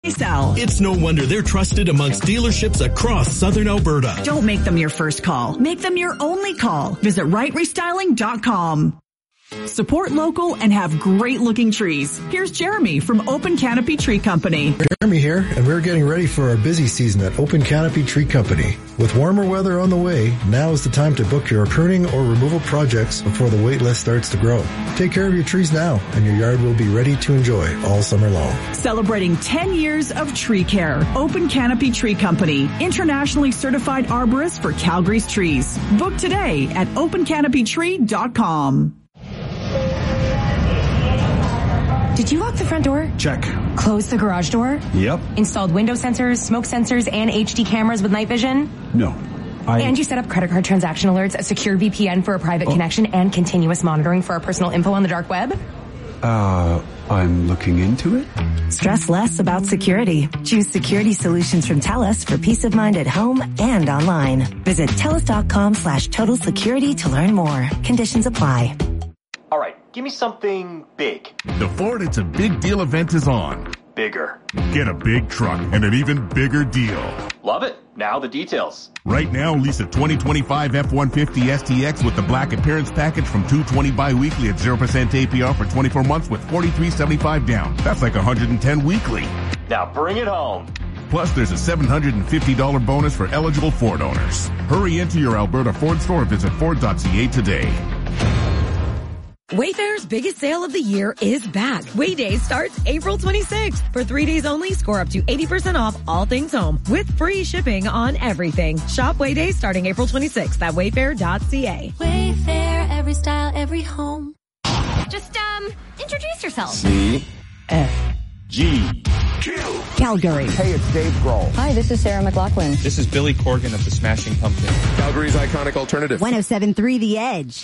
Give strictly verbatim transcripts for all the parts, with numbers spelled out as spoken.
Sell. It's no wonder they're trusted amongst dealerships across southern Alberta. Don't make them your first call. Make them your only call. Visit right restyling dot com. Support local and have great looking trees. Here's Jeremy from Open Canopy Tree Company. Jeremy here, and we're getting ready for our busy season at Open Canopy Tree Company. With warmer weather on the way, now is the time to book your pruning or removal projects before the wait list starts to grow. Take care of your trees now, and your yard will be ready to enjoy all summer long. Celebrating ten years of tree care. Open Canopy Tree Company, internationally certified arborist for Calgary's trees. Book today at open canopy tree dot com. Did you lock the front door? Check. Close the garage door? Yep. Installed window sensors, smoke sensors, and H D cameras with night vision? No. I... And you set up credit card transaction alerts, a secure V P N for a private oh. connection, and continuous monitoring for our personal info on the dark web? Uh, I'm looking into it. Stress less about security. Choose security solutions from TELUS for peace of mind at home and online. Visit telus.com slash total security to learn more. Conditions apply. All right, give me something big. The Ford It's a Big Deal event is on. Bigger. Get a big truck and an even bigger deal. Love it. Now the details. Right now, lease a twenty twenty-five F one fifty S T X with the Black Appearance Package from two hundred twenty bi-weekly at zero percent A P R for twenty-four months with forty-three seventy-five down. That's like one hundred ten weekly. Now bring it home. Plus, there's a seven hundred fifty dollars bonus for eligible Ford owners. Hurry into your Alberta Ford store or visit ford dot c a today. Wayfair's biggest sale of the year is back. Way Day starts April twenty-sixth. For three days only, score up to eighty percent off all things home with free shipping on everything. Shop Way Day starting April twenty-sixth at wayfair dot c a. Wayfair, every style, every home. Just, um, introduce yourself. C. F. G. Q. Calgary. Hey, it's Dave Grohl. Hi, this is Sarah McLachlan. This is Billy Corgan of the Smashing Pumpkins. Calgary's iconic alternative. one oh seven point three The Edge.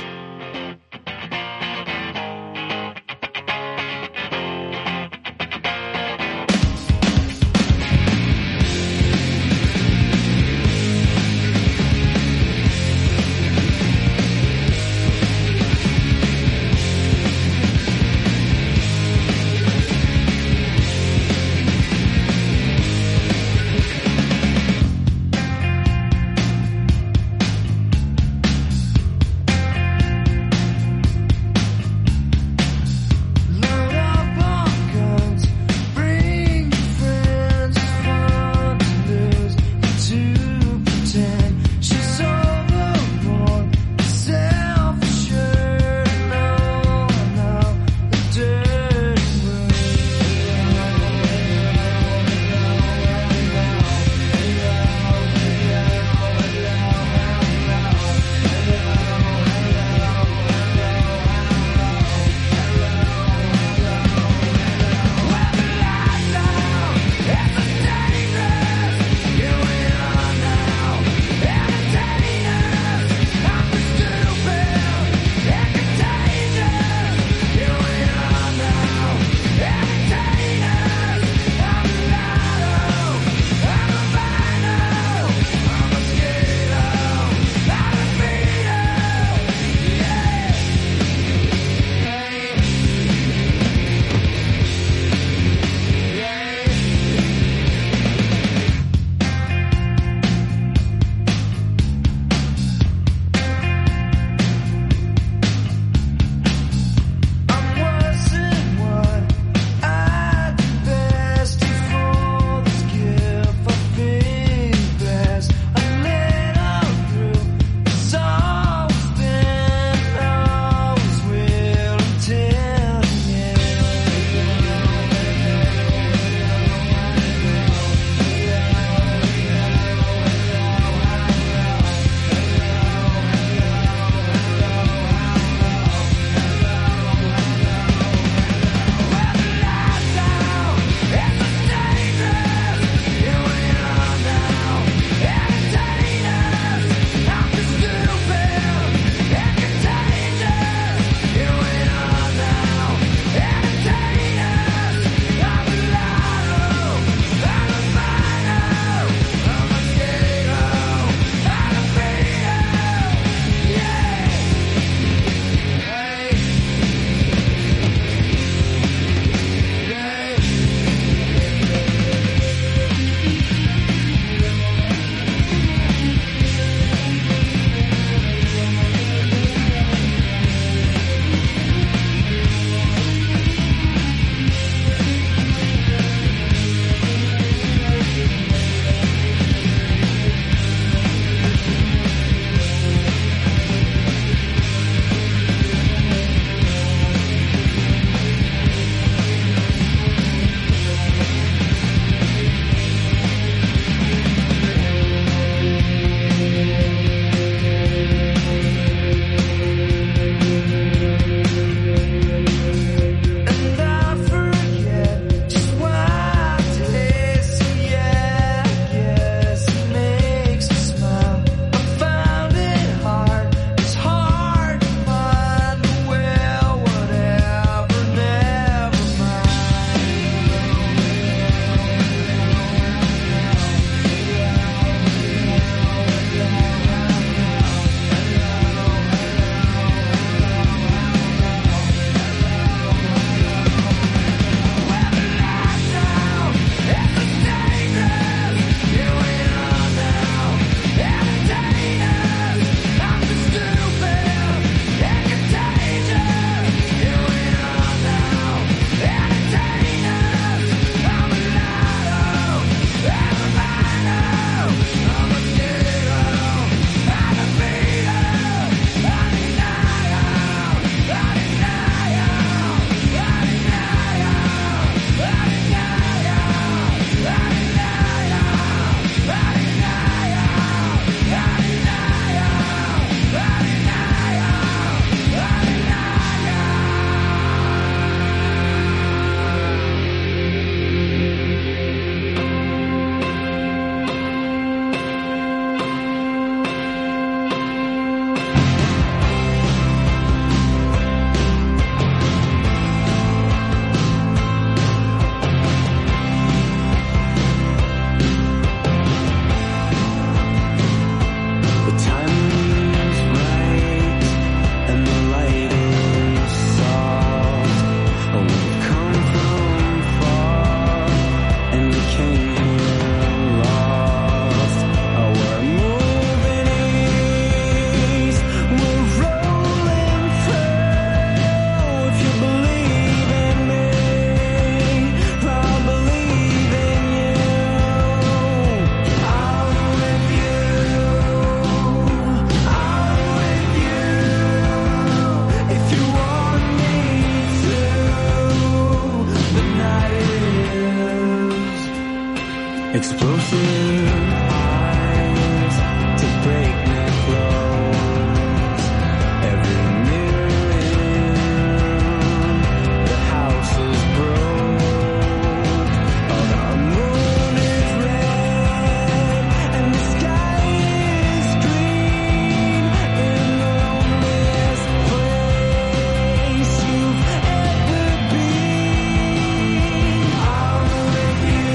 Explosive eyes to break my clothes. Every mirror in the house is broke. Oh, the moon is red and the sky is green. In the loneliest place you've ever been. I'm with you.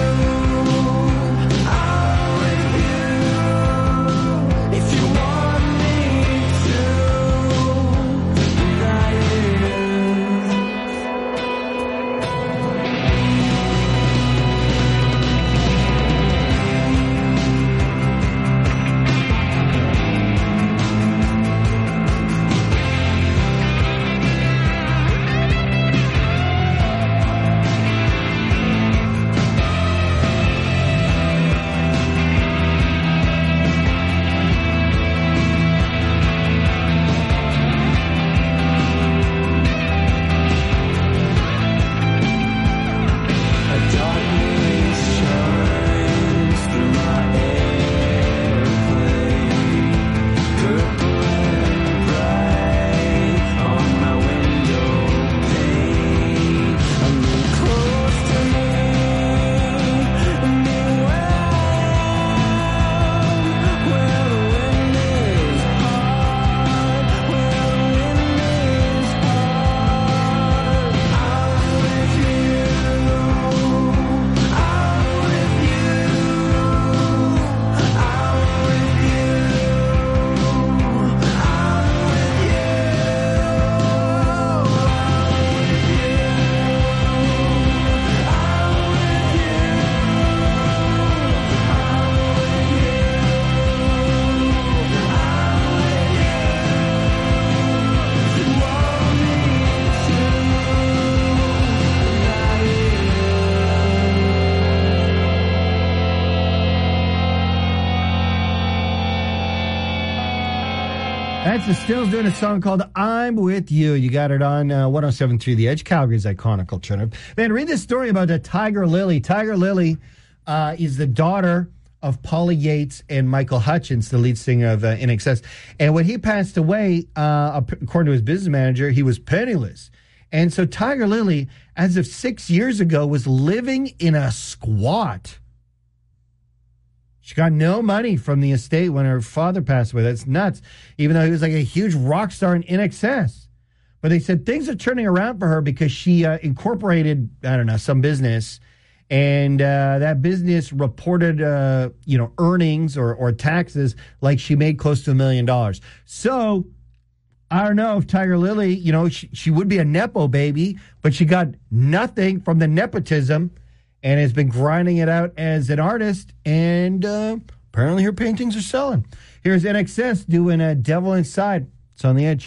That's the Stills doing a song called I'm With You. You got it on uh, one oh seven point three The Edge, Calgary's iconic alternative. Man, read this story about uh, Tiger Lily. Tiger Lily uh, is the daughter of Polly Yates and Michael Hutchins, the lead singer of uh, I N X S. And when he passed away, uh, according to his business manager, he was penniless. And so Tiger Lily, as of six years ago, was living in a squat. She got no money from the estate when her father passed away. That's nuts. Even though he was like a huge rock star in I N X S. But they said things are turning around for her because she uh, incorporated, I don't know, some business. And uh, that business reported, uh, you know, earnings or, or taxes like she made close to a million dollars. So I don't know if Tiger Lily, you know, she, she would be a Nepo baby, but she got nothing from the nepotism. And has been grinding it out as an artist, and uh, apparently her paintings are selling. Here's I N X S doing a Devil Inside. It's on the Edge.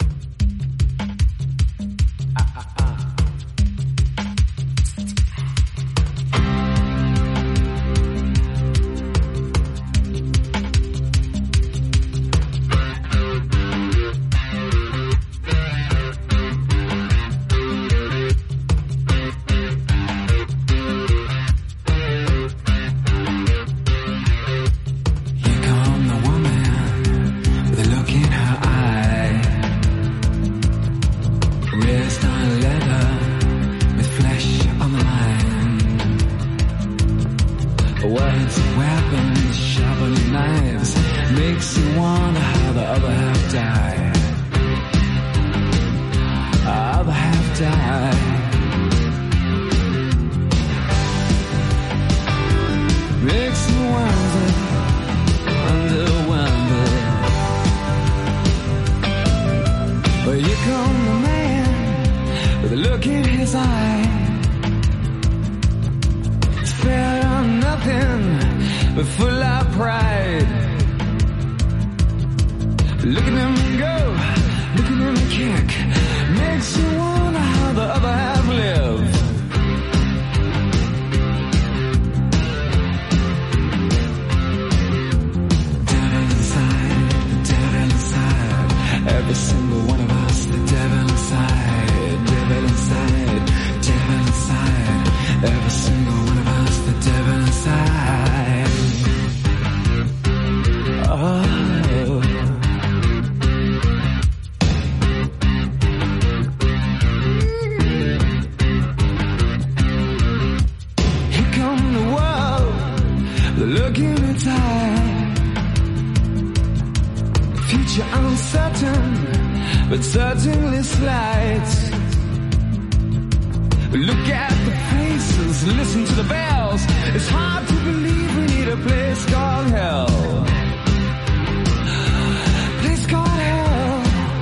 Every single one of us, the devil inside. future uncertain, but certainly slight. Look at the faces, listen to the bells. It's hard to believe we need a place called hell. Place called hell.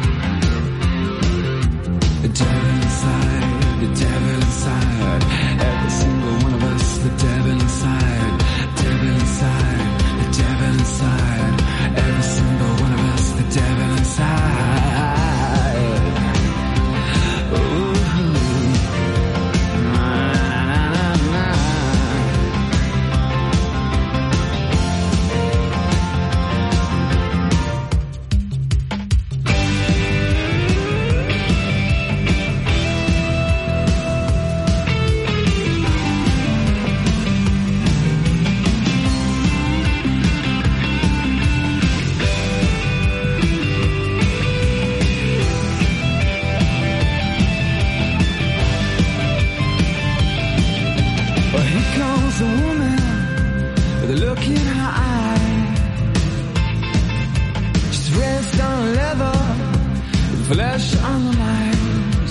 The devil inside, the devil inside. Every single one of us, the devil inside. Devil inside, the devil inside. Every single one of us, the devil inside. Ooh. A woman with a look in her eye. She's raised on leather, with flesh on the lines.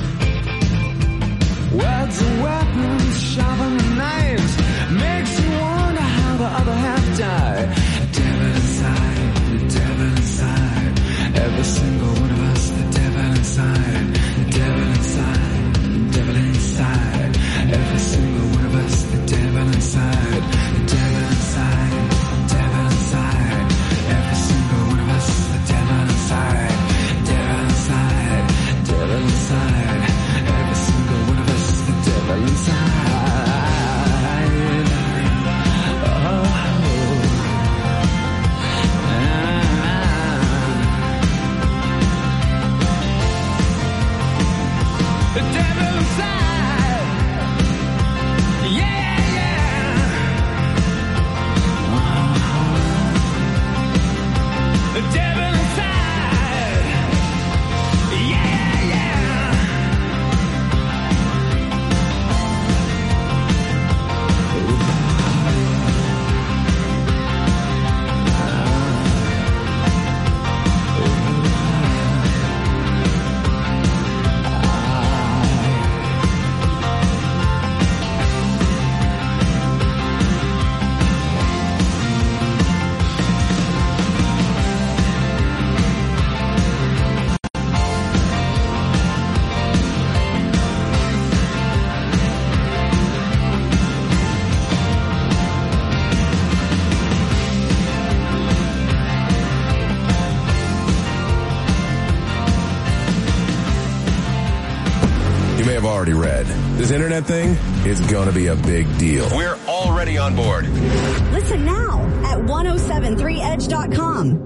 Words and weapons, sharper than knives. Makes you wonder how the other half died. The devil inside, the devil inside. Every single one of us, the devil inside. The devil inside, the devil inside. Every single one of us, the devil inside, the devil inside, the devil inside. Every single one of us, the devil inside, devil inside, devil inside. Every single one of us, the devil inside. Oh, ah. The devil inside. The devil inside. Yeah, yeah. Already read. This internet thing is going to be a big deal. We're already on board. Listen now at ten seventy-three edge dot com.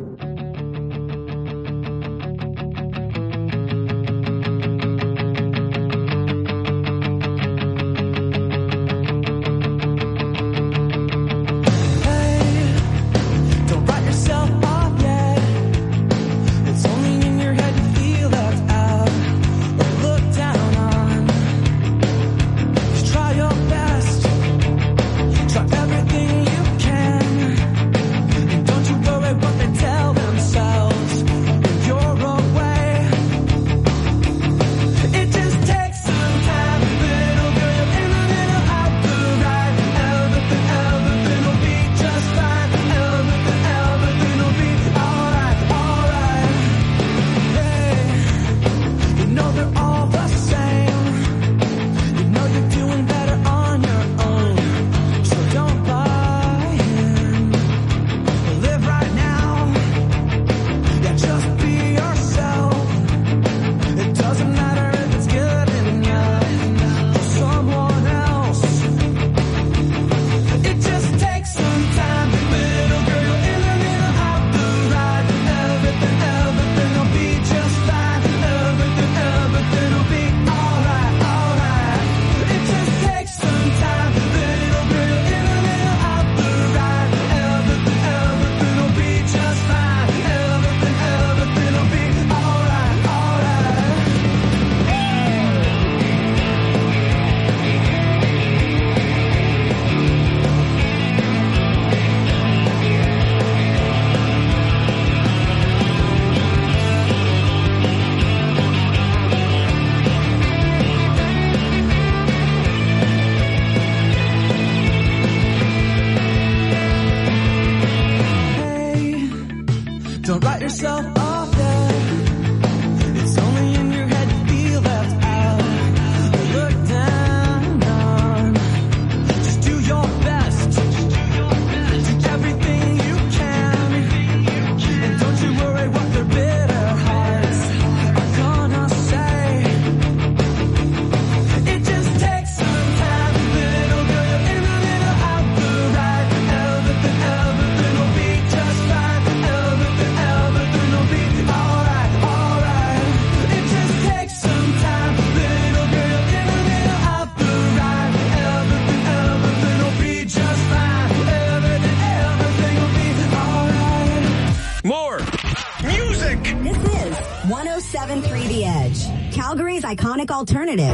Try everything you can. Don't you worry what they tell yourself off there. It's only in your head you feel left out. Look down on. Just do your best. Do everything you can. And don't you worry what their bitter hearts are gonna say. It just takes some time, little girl. You're in the middle of the ride. Everything, everything will be just fine. Everything, everything will be alright, alright. It just takes some time, little girl. You're in the middle of the ride. Everything, everything will be just fine. Everything, everything will be alright. More Music! This is one oh seven point three The Edge, Calgary's iconic alternative.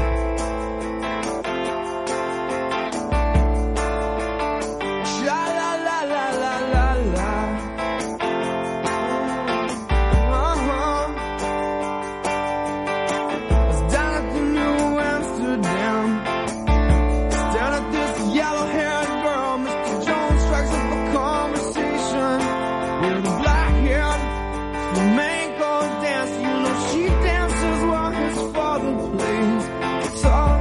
Dance, you know she dances while his father plays guitar.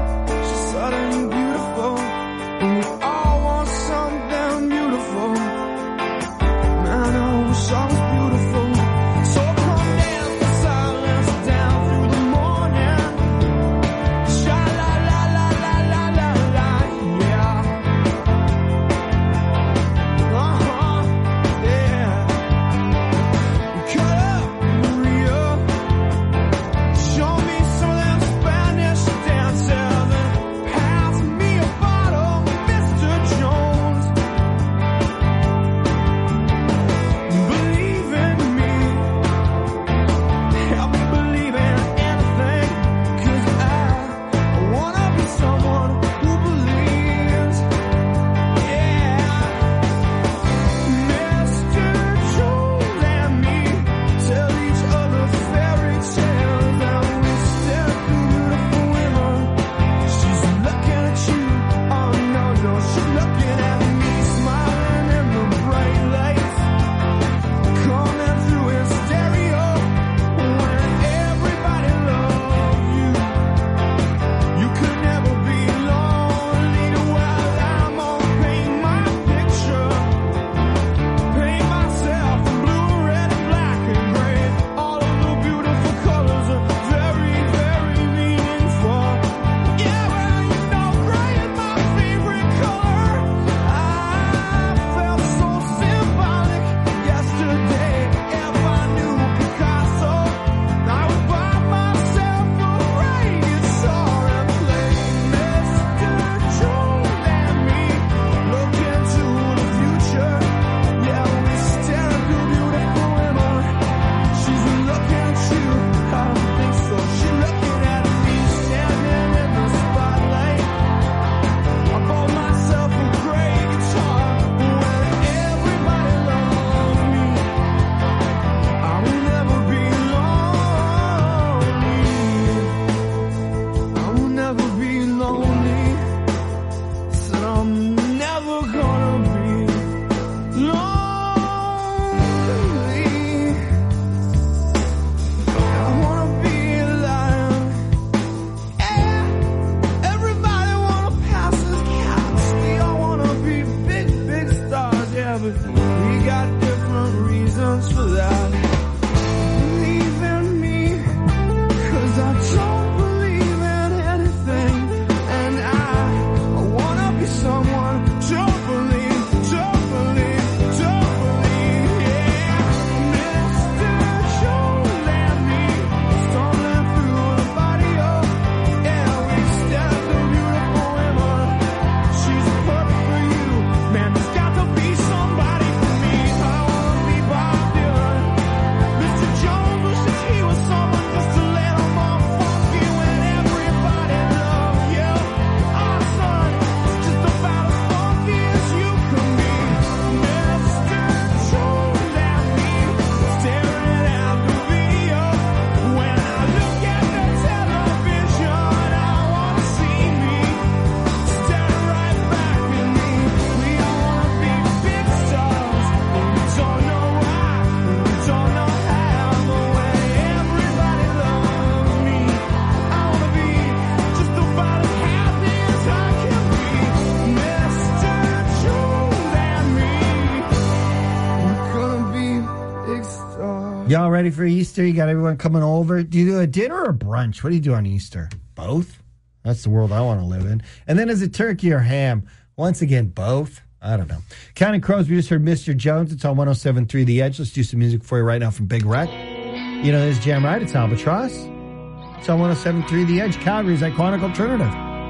Y'all ready for Easter? You got everyone coming over? Do you do a dinner or a brunch? What do you do on Easter? Both? That's the world I want to live in. And then is it turkey or ham? Once again, both? I don't know. Counting Crows, we just heard Mister Jones. It's on one oh seven point three The Edge. Let's do some music for you right now from Big Wreck. You know this jam, right? It's Albatross. It's on one oh seven point three The Edge, Calgary's iconic alternative.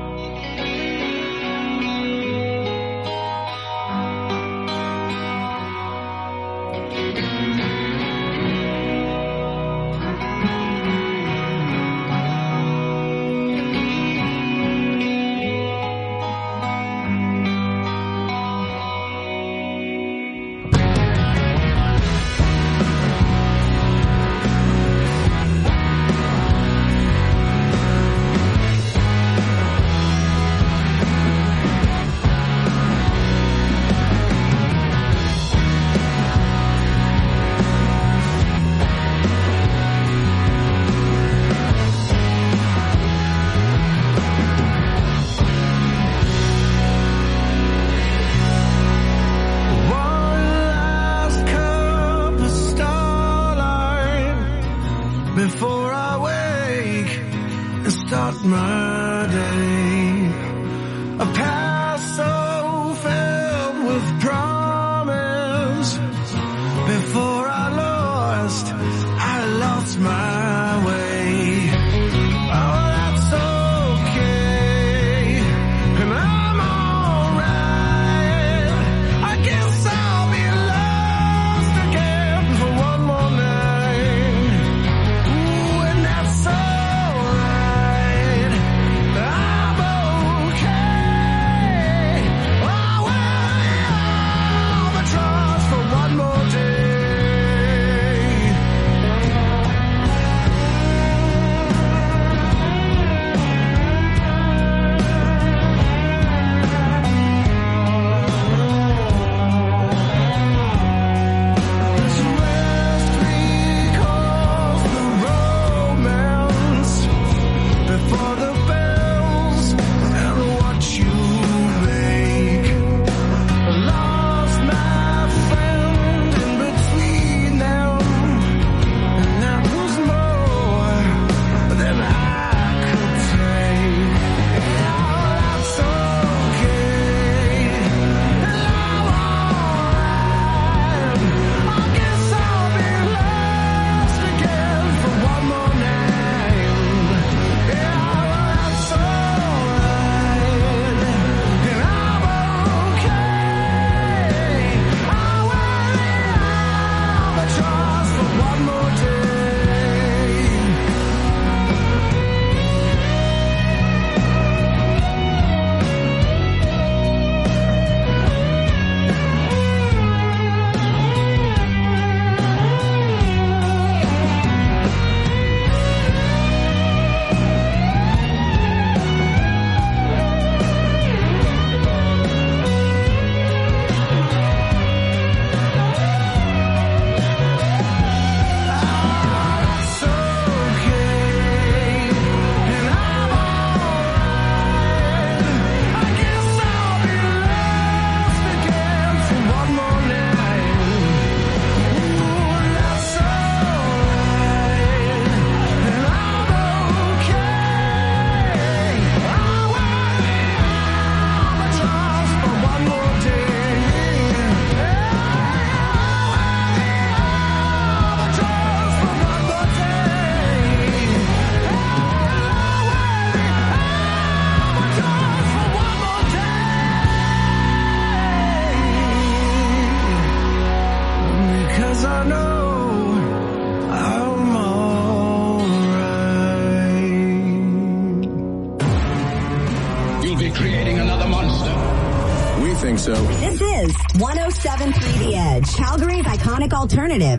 So. This is one oh seven point three The Edge, Calgary's iconic alternative.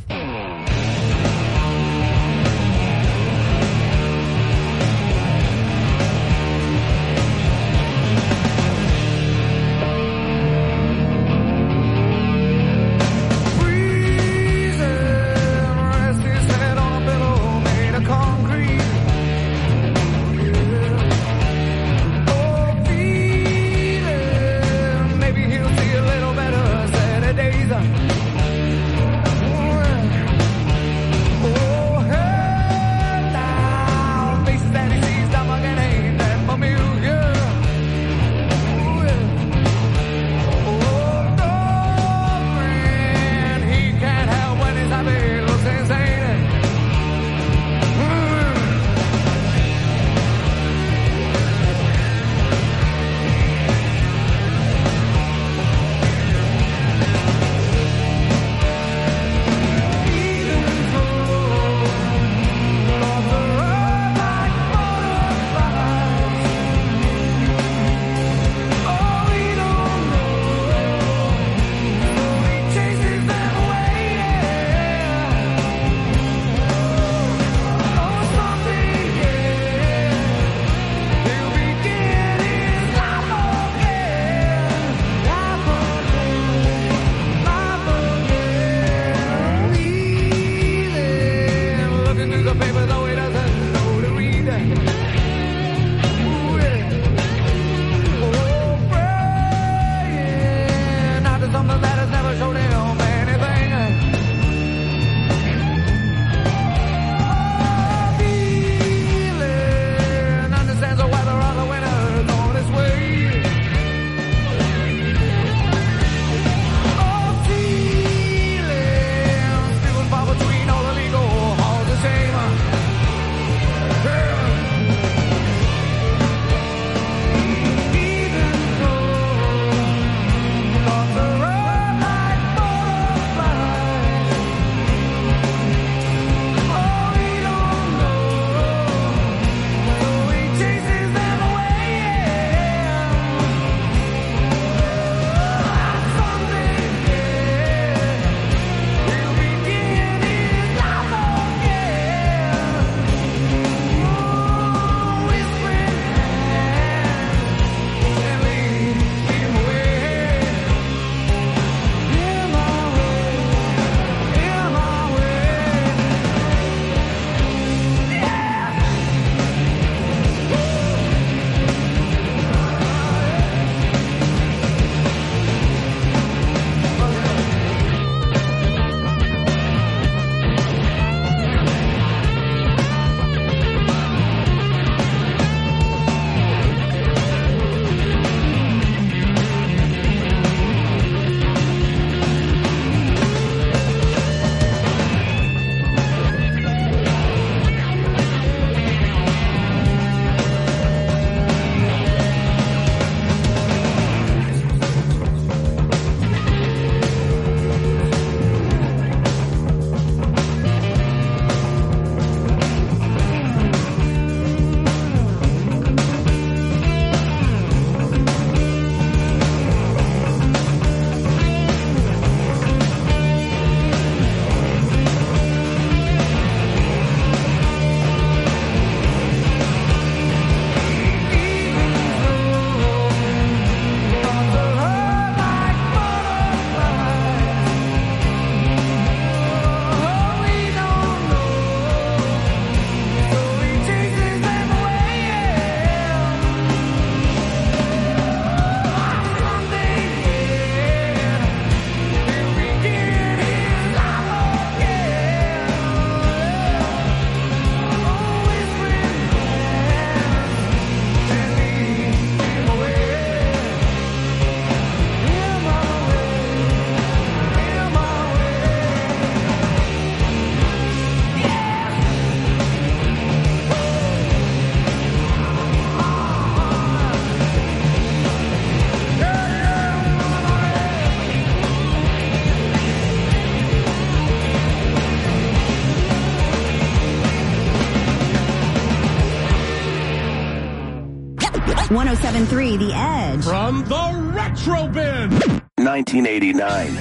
Maybe he'll see a little better Saturdays. one oh seven point three The Edge. From the Retro Bin. nineteen eighty-nine.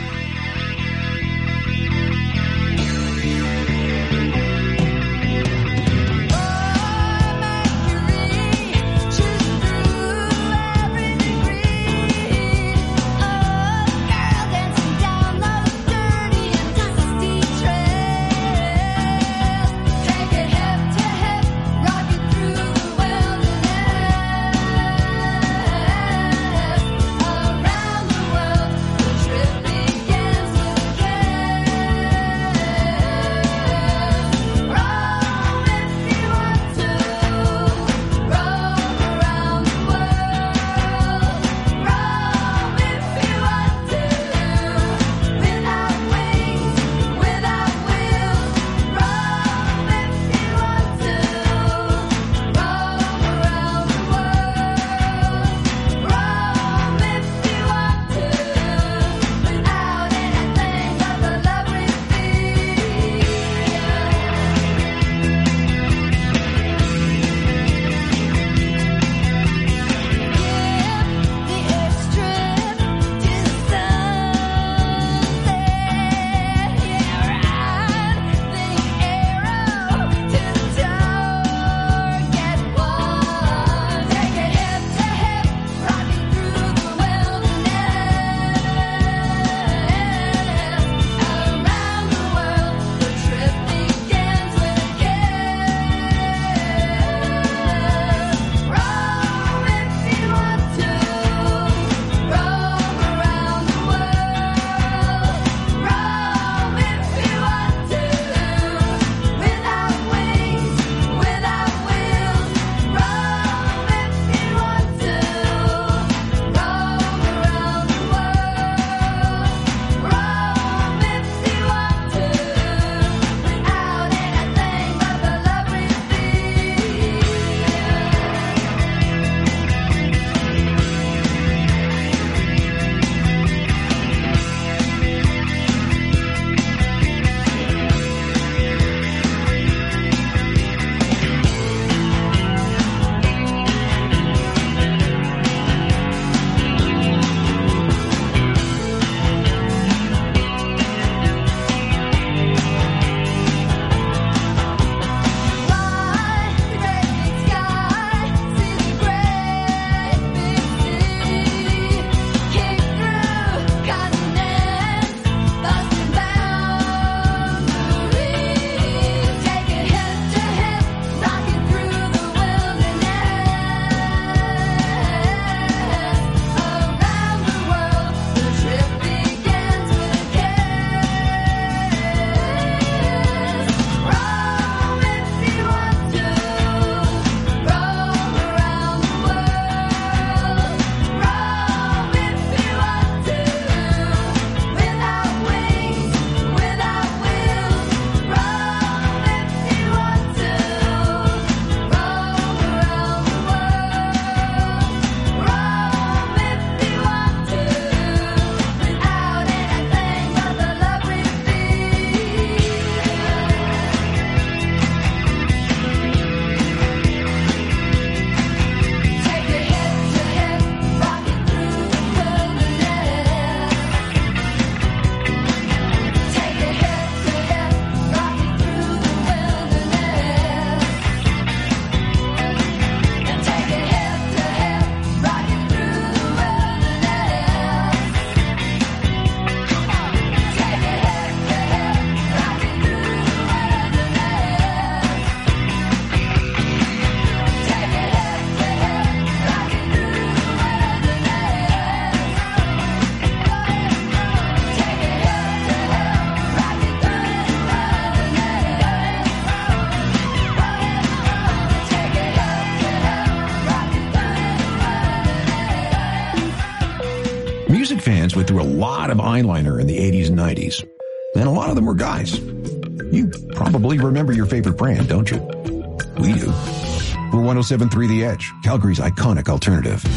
Music fans went through a lot of eyeliner in the eighties and nineties, and a lot of them were guys. You probably remember your favorite brand, don't you? We do. We're one oh seven point three The Edge, Calgary's iconic alternative.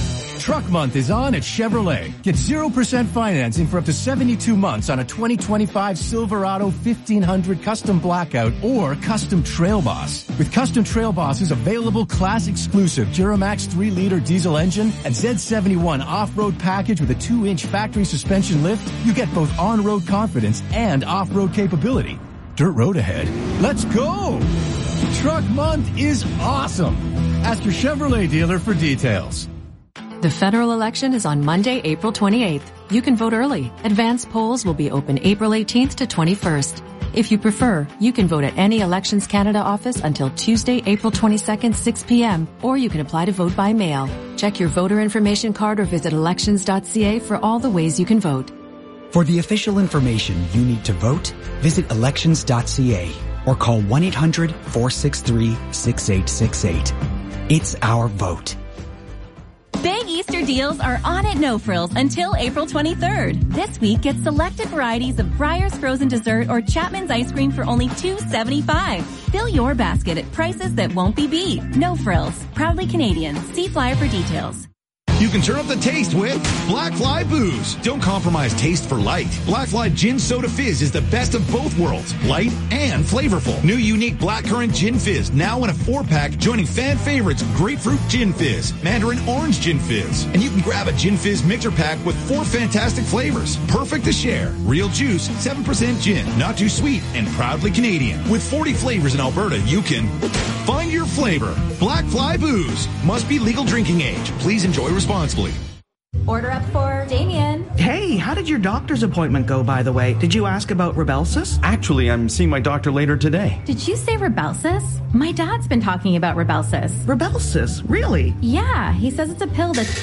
Truck Month is on at Chevrolet. Get zero percent financing for up to seventy-two months on a twenty twenty-five Silverado fifteen hundred Custom Blackout or Custom Trail Boss. With Custom Trail Boss's available class-exclusive Duramax three liter diesel engine and Z seventy-one off-road package with a two inch factory suspension lift, you get both on-road confidence and off-road capability. Dirt road ahead. Let's go! Truck Month is awesome. Ask your Chevrolet dealer for details. The federal election is on Monday, April twenty-eighth. You can vote early. Advance polls will be open April eighteenth to twenty-first. If you prefer, you can vote at any Elections Canada office until Tuesday, April twenty-second, six p.m., or you can apply to vote by mail. Check your voter information card or visit elections dot c a for all the ways you can vote. For the official information you need to vote, visit elections dot c a or call one eight hundred, four six three, six eight six eight. It's our vote. Big Easter deals are on at No Frills until April twenty-third. This week, get selected varieties of Breyer's frozen dessert or Chapman's ice cream for only two dollars and seventy-five cents. Fill your basket at prices that won't be beat. No Frills. Proudly Canadian. See flyer for details. You can turn up the taste with Black Fly Booze. Don't compromise taste for light. Black Fly Gin Soda Fizz is the best of both worlds, light and flavorful. New unique Blackcurrant Gin Fizz, now in a four-pack, joining fan favorites Grapefruit Gin Fizz, Mandarin Orange Gin Fizz. And you can grab a Gin Fizz mixer pack with four fantastic flavors, perfect to share. Real juice, seven percent gin, not too sweet, and proudly Canadian. With forty flavors in Alberta, you can find your flavor. Black Fly Booze. Must be legal drinking age. Please enjoy responsibly. Order up for Damien. Hey, how did your doctor's appointment go, by the way? Did you ask about Rybelsus? Actually, I'm seeing my doctor later today. Did you say Rybelsus? My dad's been talking about Rybelsus. Rybelsus? Really? Yeah, he says it's a pill that...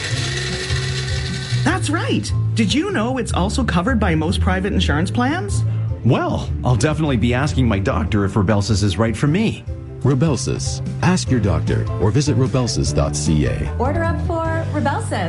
That's right. Did you know it's also covered by most private insurance plans? Well, I'll definitely be asking my doctor if Rybelsus is right for me. Rybelsus. Ask your doctor or visit rybelsus dot c a. Order up for Rybelsus.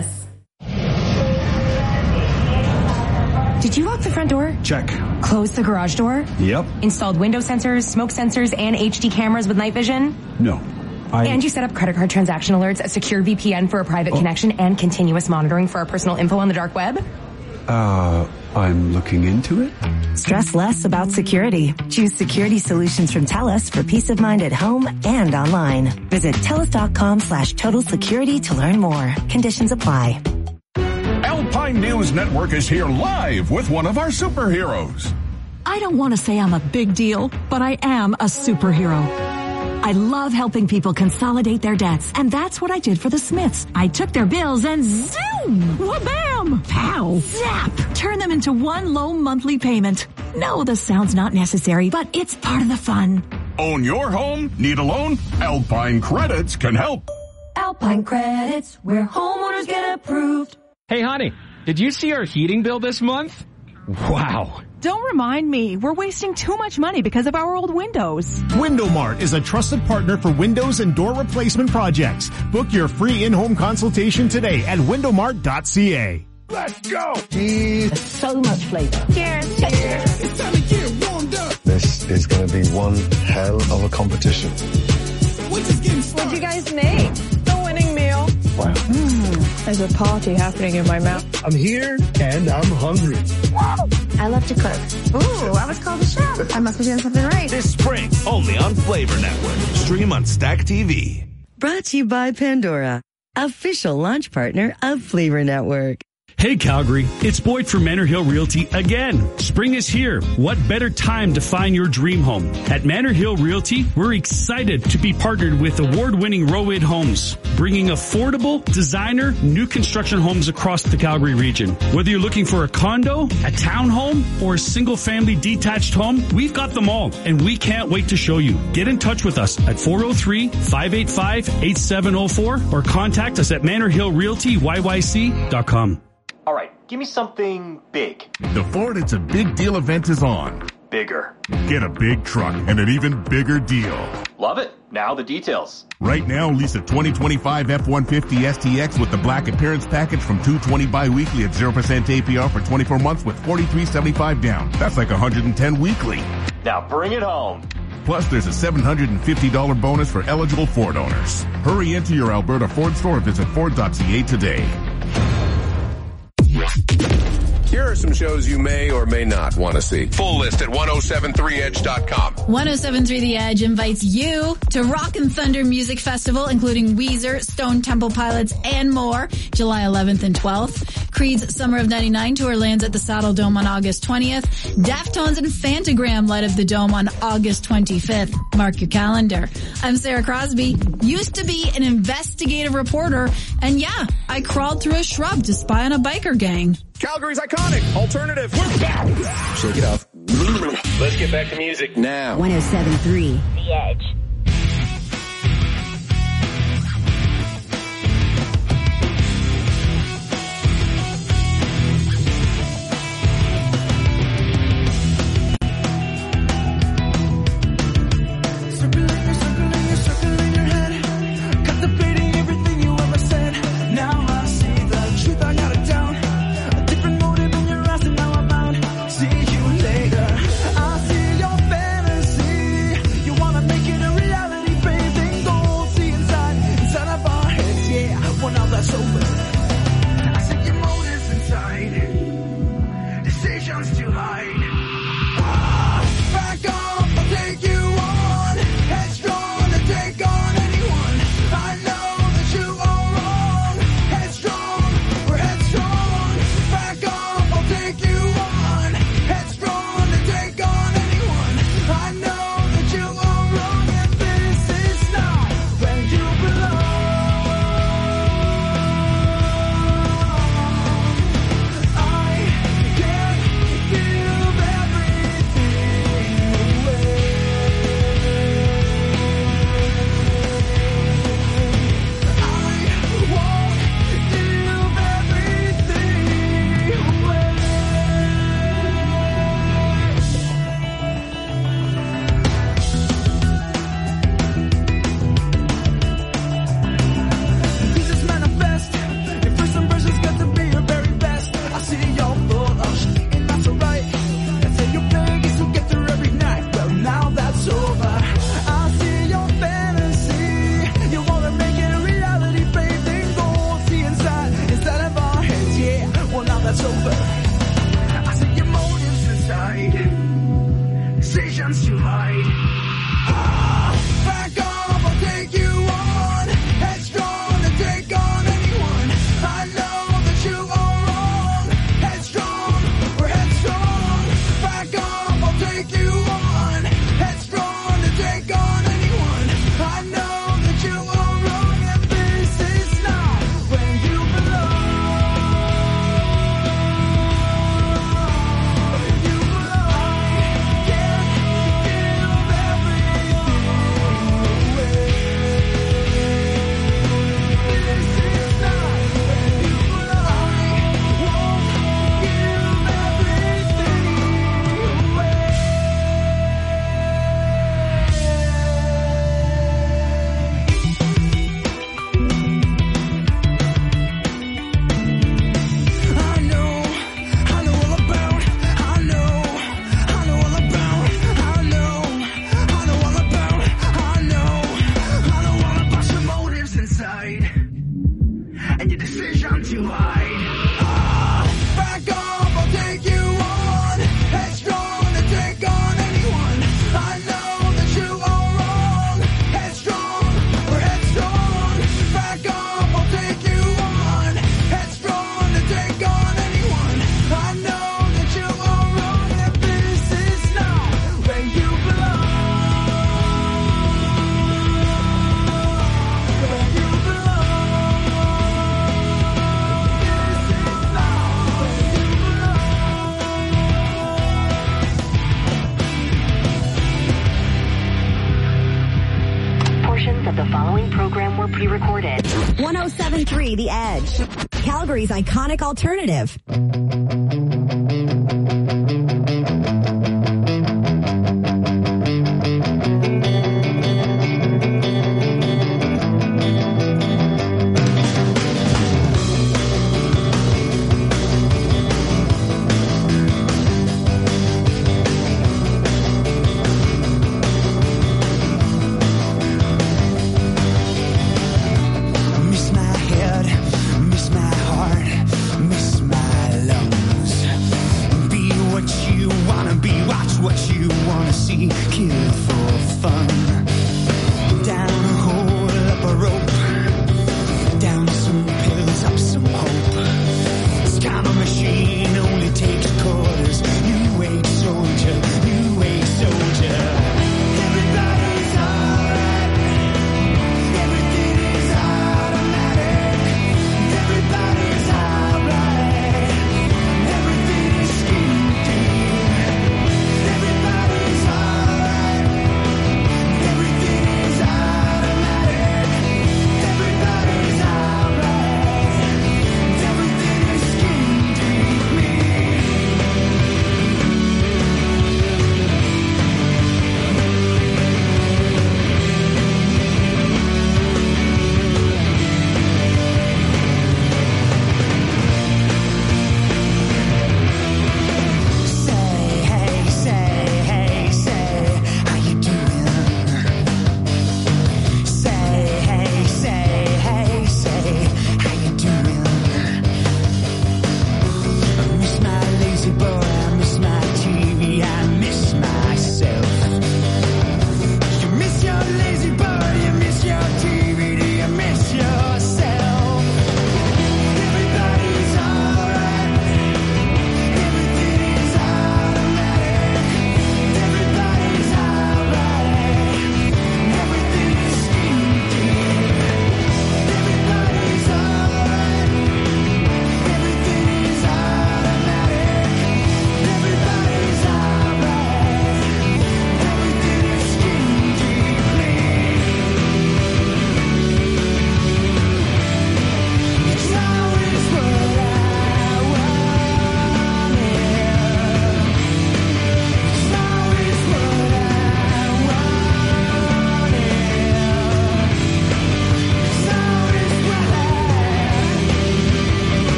Did you lock the front door? Check. Close the garage door? Yep. Installed window sensors, smoke sensors, and H D cameras with night vision? No. I... And you set up credit card transaction alerts, a secure V P N for a private oh. connection, and continuous monitoring for our personal info on the dark web? Uh, I'm looking into it. Stress less about security. Choose security solutions from TELUS for peace of mind at home and online. Visit telus.com slash total security to learn more. Conditions apply. Alpine News Network is here live with one of our superheroes. I don't want to say I'm a big deal, but I am a superhero. I love helping people consolidate their debts, and that's what I did for the Smiths. I took their bills and zoom! Wha-bam! Pow! Zap! Turn them into one low monthly payment. No, the sound's not necessary, but it's part of the fun. Own your home? Need a loan? Alpine Credits can help. Alpine Credits, where homeowners get approved. Hey, honey, did you see our heating bill this month? Wow. Don't remind me. We're wasting too much money because of our old windows. Window Mart is a trusted partner for windows and door replacement projects. Book your free in-home consultation today at window mart dot c a. Let's go! Cheers. So much flavor. Cheers. Cheers. It's time to get warmed up. This is going to be one hell of a competition. What'd you guys make? The winning meal. Wow. Mm, there's a party happening in my mouth. I'm here and I'm hungry. Wow. I love to cook. Ooh, I was called a chef. I must be doing something right. This spring, only on Flavor Network. Stream on Stack T V. Brought to you by Pandora, official launch partner of Flavor Network. Hey Calgary, it's Boyd from Manor Hill Realty again. Spring is here. What better time to find your dream home? At Manor Hill Realty, we're excited to be partnered with award-winning Roid Homes, bringing affordable, designer, new construction homes across the Calgary region. Whether you're looking for a condo, a townhome, or a single-family detached home, we've got them all, and we can't wait to show you. Get in touch with us at four oh three, five eight five, eight seven oh four or contact us at manor hill realty y y c dot com. All right, give me something big. The Ford It's a Big Deal event is on. Bigger. Get a big truck and an even bigger deal. Love it. Now the details. Right now, lease a twenty twenty-five F one fifty S T X with the Black Appearance Package from two hundred twenty bi-weekly at zero percent A P R for twenty-four months with forty-three seventy-five down. That's like one hundred ten weekly. Now bring it home. Plus, there's a seven hundred fifty dollars bonus for eligible Ford owners. Hurry into your Alberta Ford store. Visit Ford dot C A today. Here are some shows you may or may not want to see. Full list at ten seventy-three edge dot com. ten seventy-three The Edge invites you to Rock and Thunder Music Festival, including Weezer, Stone Temple Pilots, and more, July eleventh and twelfth. Creed's Summer of ninety-nine tour lands at the Saddle Dome on August twentieth. Deftones and Phantogram light up the Dome on August twenty-fifth. Mark your calendar. I'm Sarah Crosby. Used to be an investigative reporter, and yeah, I crawled through a shrub to spy on a biker gang. Calgary's iconic alternative. We're back. Shake it off. Let's get back to music now. ten seventy-three The Edge. ten seventy-three The Edge, Calgary's iconic alternative.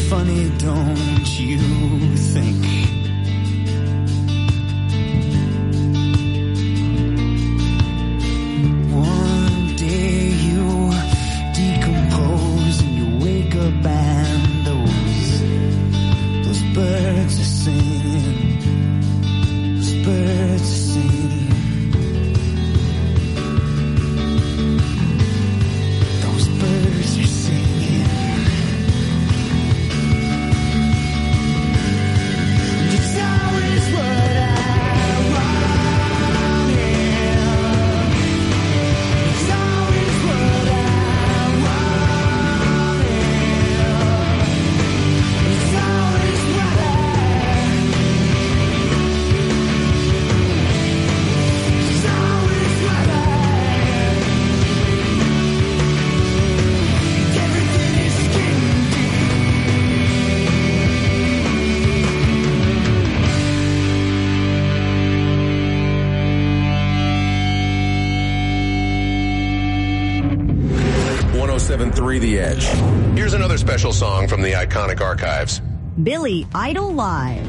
funny, don't you think? One day you decompose and you wake up and those those birds are singing, those birds are singing. one oh seven point three The Edge. Here's another special song from the iconic archives. Billy Idol Live.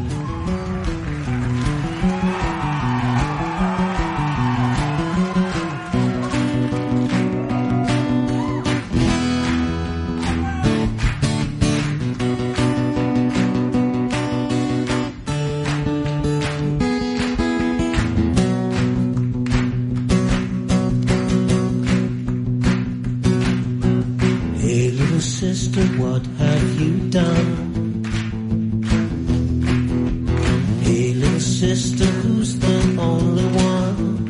Sister, what have you done? Hey, little sister, who's the only one?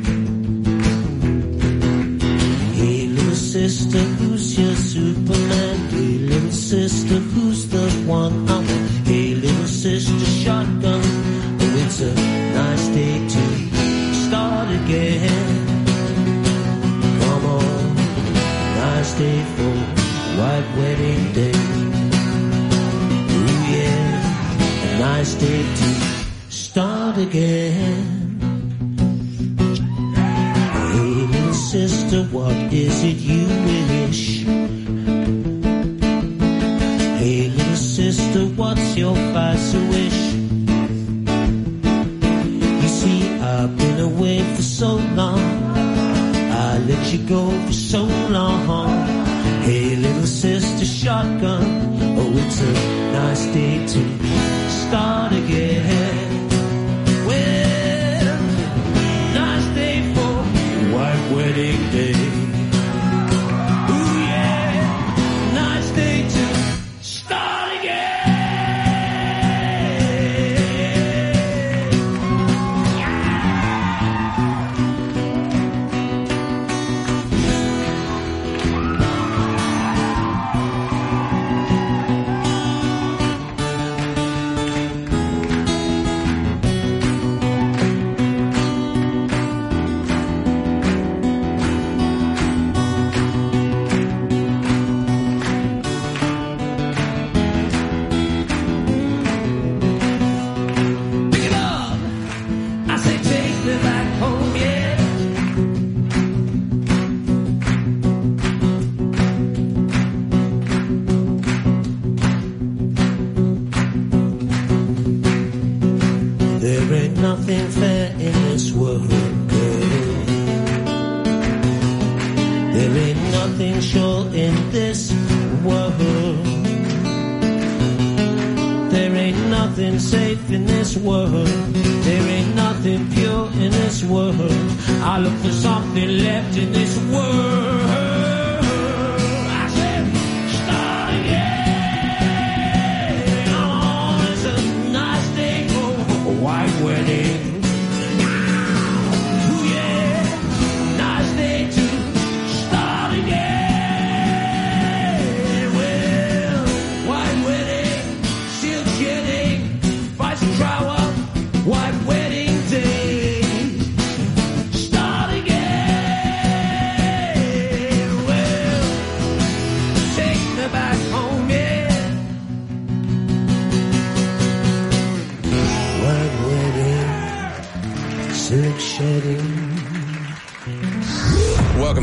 Hey, little sister, who's your Superman? Hey, little sister, who's the one I want? Hey, little sister, shotgun. Oh, it's a nice day to start again. Come on, nice day for white wedding day. Ooh yeah, a nice day to start again. Hey little sister, what is it you wish? Hey little sister, what's your vice wish? You see, I've been away for so long, I let you go for so long. Hey, little sister, shotgun. Oh, it's a nice day to start again. Well, nice day for white wedding day. Ooh, yeah, nice day to start again. Nothing fair in this world, girl. There ain't nothing sure in this world. There ain't nothing safe in this world. There ain't nothing pure in this world. I look for something left in this world. I said, start again. Oh, it's a nice day for a white wedding. Start again.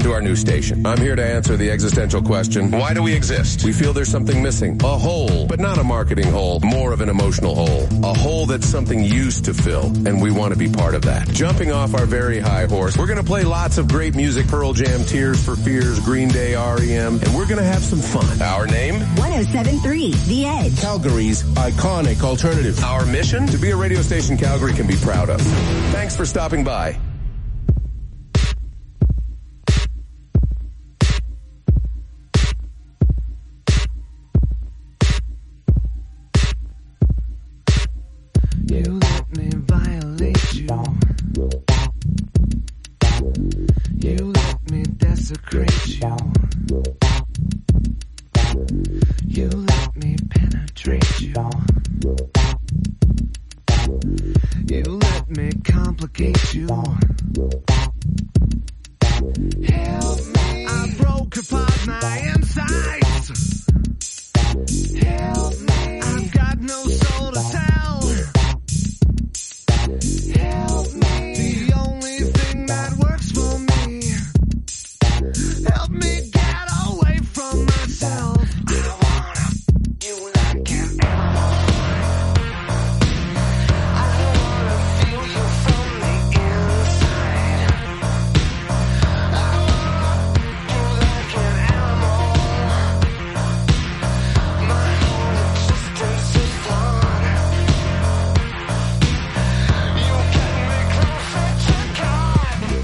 to our new station. I'm here to answer the existential question, why do we exist? We feel there's something missing. A hole, but not a marketing hole, more of an emotional hole. A hole that something used to fill, and we want to be part of that. Jumping off our very high horse, we're going to play lots of great music, Pearl Jam, Tears for Fears, Green Day, R E M, and we're going to have some fun. Our name? one oh seven point three, The Edge. Calgary's iconic alternative. Our mission? To be a radio station Calgary can be proud of. Thanks for stopping by. You let me violate you. You let me desecrate you. You let me penetrate you. You let me complicate you. Help me. I broke apart my insides. Help me. I've got no soul to tell. Help me. The only thing that works for me. Help me get away from myself. I wanna you like an animal. I wanna feel you from the inside. I wanna you like an animal. My whole existence is gone. You get me closer to God.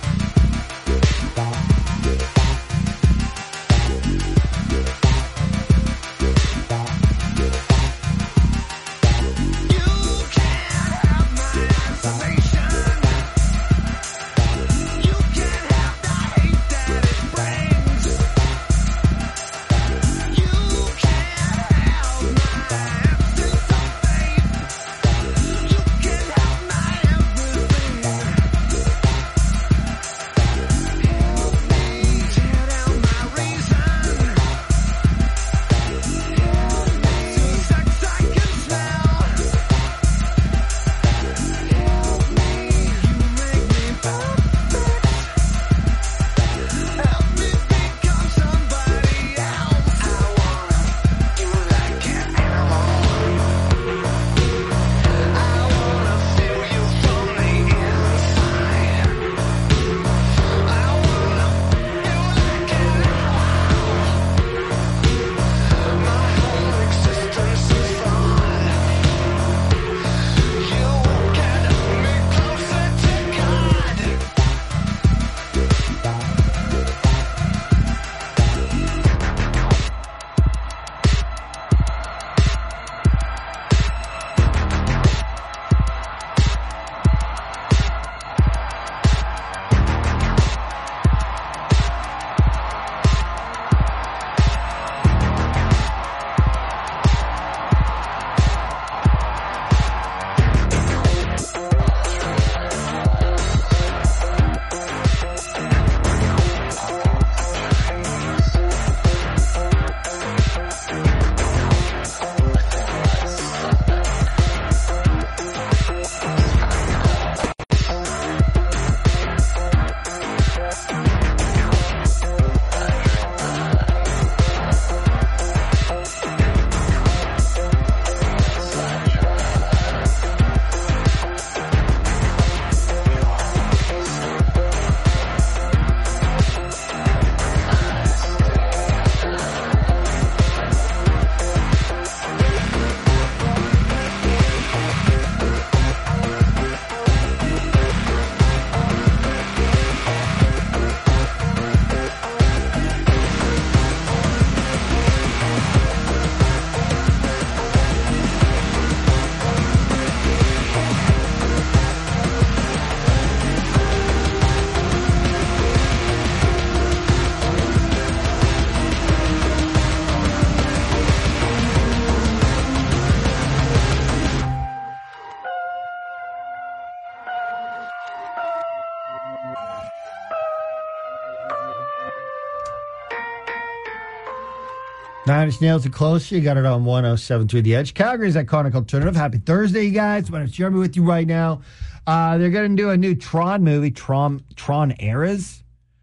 Nine Inch Nails and Closer. You got it on one oh seven point three The Edge. Calgary's iconic alternative. Happy Thursday, you guys. My name's Jeremy with you right now. Uh, they're going to do a new Tron movie, Tron Tron Eras.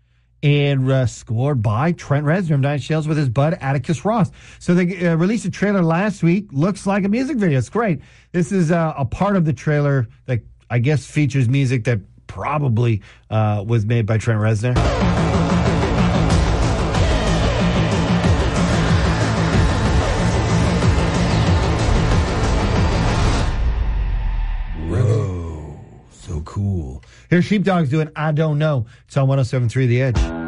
and uh, scored by Trent Reznor of Nine Inch Nails with his bud Atticus Ross. So they uh, released a trailer last week. Looks like a music video. It's great. This is uh, a part of the trailer that I guess features music that probably uh, was made by Trent Reznor. Whoa, so cool. Here's Sheepdogs doing I Don't Know. It's on one oh seven point three The Edge.